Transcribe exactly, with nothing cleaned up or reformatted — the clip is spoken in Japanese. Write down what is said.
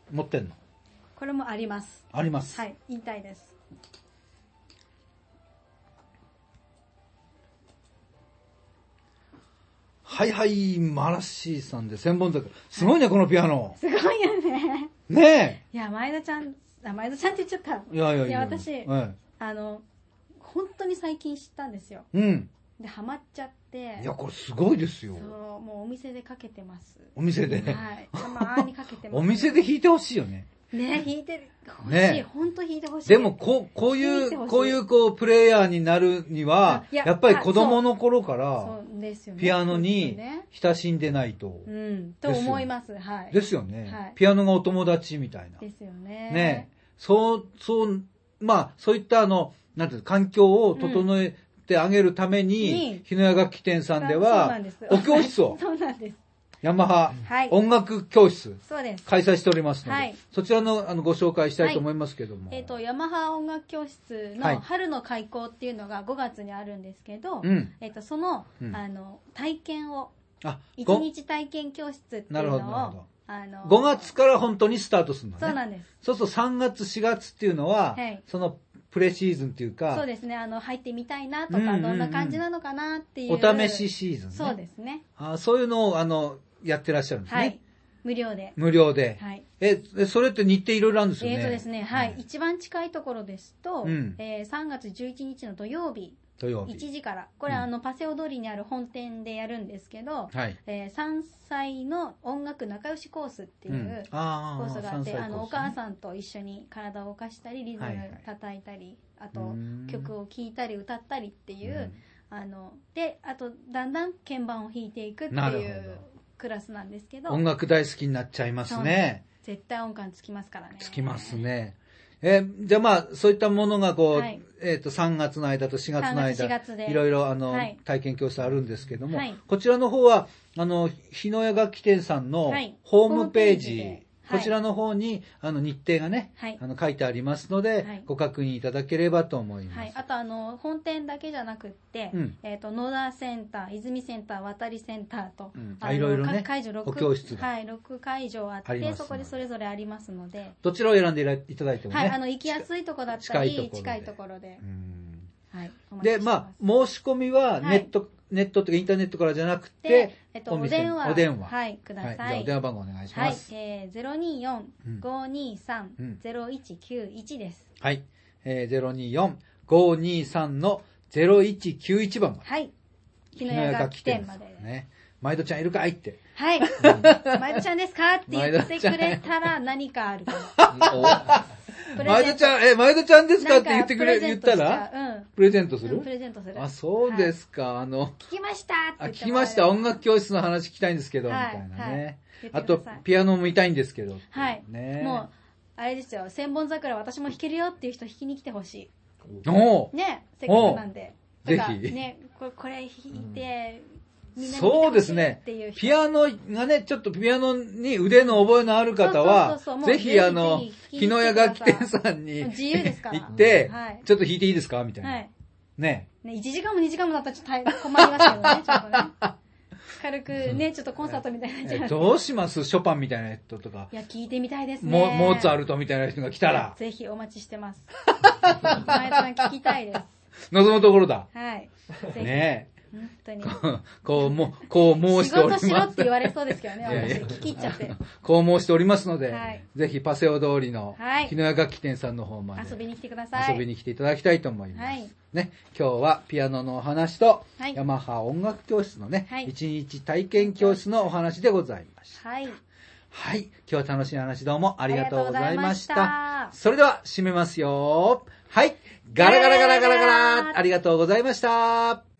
持ってんの？ これもあります。 あります。 はい、引退です。 はいはい、マラッシーさんで千本桜。すごいね、はい、このピアノ。 すごいよね。 ねえ。 いや、前田ちゃん、あ、前田ちゃんって言っちゃった。 いやいやいや。 いや、私、はい、あの、本当に最近知ったんですよ。うん。で、ハマっちゃって。 いや、これすごいですよ。 そう、もうお店でかけてます。 お店で。 はい。たまーにかけてます。 お店で弾いてほしいよね。 ね、弾いてる。欲しい。ね、本当弾いてほしい。 でも、こう、こういう、こういう、こう、プレイヤーになるには、や, やっぱり子供の頃から、ピアノに親しんでないと。 うん、と思います。はい。 ですよね。はい、ピアノがお友達みたいな。 ですよね。 ね。そう、そう、まあ、そういったあの、なんていう環境を整えてあげるために、日野屋楽器店さんでは、お教室を。 そうなんです。 ヤマハ音楽教室、 そうです。 開催しておりますので、はい、そちらのあのご紹介したいと思いますけども。 はい、えっと、ヤマハ音楽教室の春の開講っていうのがごがつにあるんですけど、うん、えっと、その、うん、あの、体験を、いちにち体験教室っていうのを、なるほど、なるほど。あのー、ごがつから本当にスタートするのね。 そうなんです。 そうそう、さんがつ、しがつっていうのは、はい、その、プレシーズンっていうか。 そうですね。あの、入ってみたいなとか、うんうんうん、どんな感じなのかなっていう。 お試しシーズンね。 そうですね。 あ、そういうのを、あの、やってらっしゃるんですね。はい。 無料で。 無料で。 はい。 え、それって日程いろいろあるんですよね。 えっとですね、はい。うん、一番近いところですと、うん、えー、さんがつじゅういちにちの土曜日。 土曜日。 いちじから。これは、うん、あの、パセオ通りにある本店でやるんですけど、はい。えー、さんさいの音楽仲良しコースっていう、うん、コースがあって、あ, あの、お母さんと一緒に体を動かしたり、リズム叩いたり、はいはい、あと、曲を聴いたり歌ったりっていう、うん、あの、で、あと、だんだん鍵盤を弾いていくっていうクラスなんですけど。 音楽大好きになっちゃいますね。 絶対音感つきますからね。 つきますね。えー、じゃあまあ、そういったものがこう、はい、えっと、さんがつの間としがつの間、いろいろあの、はい、体験教室あるんですけども、はい、こちらの方は、あの、日野屋楽器店さんのホームページ、はいこちらの方に、あの、日程がね、はい、あの、書いてありますので、はい、ご確認いただければと思います。はい。 あと、あの、本店だけじゃなくって、うん、えっと、野田センター、泉センター、渡りセンターと、うん、あいろいろね、各会場ろく、教室がはい、ろくかいじょうあって、そこでそれぞれありますので。 どちらを選んでいただいてもね。はい、 あの、行きやすいところだったり、近いところで。 はい。で、まあ、申し込みはネット、はいネットとかインターネットからじゃなくて、 えっと、お電話。 お電話。 はい、ください。はい、 じゃあお電話番号お願いします。 はい、えー、ゼロにーよん ごにーさん ゼロいちきゅういちです。 はい、えー、ゼロにーよん ごにーさん のゼロいちきゅういちばんまで。 はい。日野屋楽器店まで。 ね。毎度ちゃんいるかいって。 はい。毎度ちゃんですかって言ってくれたら何かあるかも。 前田ちゃん、え、前田ちゃんですかって言ってくれ、言ったらうん。プレゼントする、 うん、プレゼントする。 あ、そうですか。はい、あの。 聞きましたって言って。 あ、聞きました。音楽教室の話聞きたいんですけど、はい、みたいなね。はい、あと、ピアノも見たいんですけど。 はい。ね。もう、あれですよ。千本桜私も弾けるよっていう人弾きに来てほしい。 おー。ね。せっかくなんで。 ぜひ。 ね、これ、これ弾いて、うんそうですね。ピアノがね、ちょっとピアノに腕の覚えのある方は、ぜひあの、日野屋楽器店さんに行って、ちょっと弾いていいですかみたいな。はい、ね。 ね、いちじかんもにじかんもだったらちょっと困りますけどね、ちょっとね。軽くね、ちょっとコンサートみたいになっちゃう。 どうしますショパンみたいな人とか。 いや、聞いてみたいですね。 モモーツァルトみたいな人が来たら。 ぜひお待ちしてます。前田さん聞きたいです。 望むところだ。 はい。 ねえ。 本当に。 こう、も、こう申しております。 仕事しろって言われそうですけどね、私。聞き入っちゃって。 こう申しておりますので、はい、ぜひパセオ通りの、日野屋楽器店さんの方まで、 遊びに来てください。 遊びに来ていただきたいと思います。はい、ね、今日はピアノのお話と、はい、ヤマハ音楽教室のね、はい、一日体験教室のお話でございました。はい。はい。今日は楽しい話どうもありがとうございました。したそれでは締めますよ。はい。ガラガラガラガラガラありがとうございました。